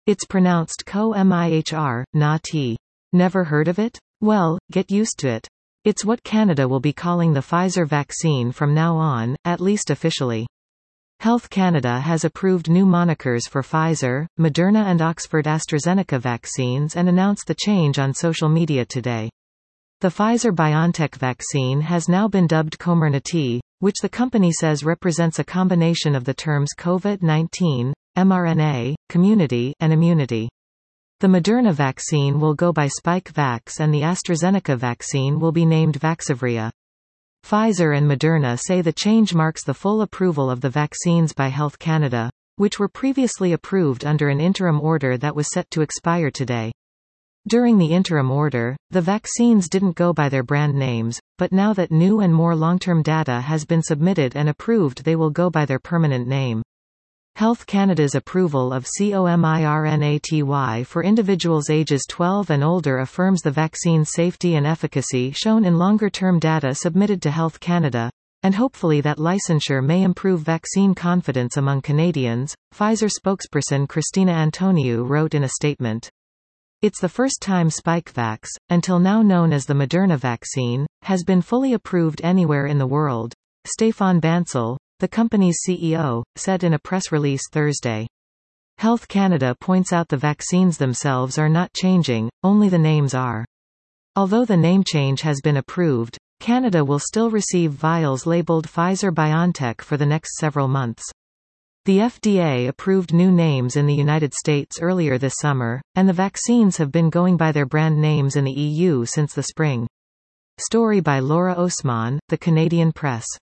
It's pronounced co-mihr, not t. Never heard of it? Well, get used to it. It's what Canada will be calling the Pfizer vaccine from now on, at least officially. Health Canada has approved new monikers for Pfizer, Moderna and Oxford AstraZeneca vaccines and announced the change on social media today. The Pfizer-BioNTech vaccine has now been dubbed Comirnaty, which the company says represents a combination of the terms COVID-19, mRNA, community, and immunity. The Moderna vaccine will go by Spikevax and the AstraZeneca vaccine will be named Vaxzevria. Pfizer and Moderna say the change marks the full approval of the vaccines by Health Canada, which were previously approved under an interim order that was set to expire today. During the interim order, the vaccines didn't go by their brand names, but now that new and more long-term data has been submitted and approved, they will go by their permanent name. Health Canada's approval of Comirnaty for individuals ages 12 and older affirms the vaccine's safety and efficacy shown in longer-term data submitted to Health Canada, and hopefully that licensure may improve vaccine confidence among Canadians, Pfizer spokesperson Christina Antoniou wrote in a statement. It's the first time Spikevax, until now known as the Moderna vaccine, has been fully approved anywhere in the world, Stéphane Bancel, the company's CEO, said in a press release Thursday. Health Canada points out the vaccines themselves are not changing, only the names are. Although the name change has been approved, Canada will still receive vials labeled Pfizer-BioNTech for the next several months. The FDA approved new names in the United States earlier this summer, and the vaccines have been going by their brand names in the EU since the spring. Story by Laura Osman, The Canadian Press.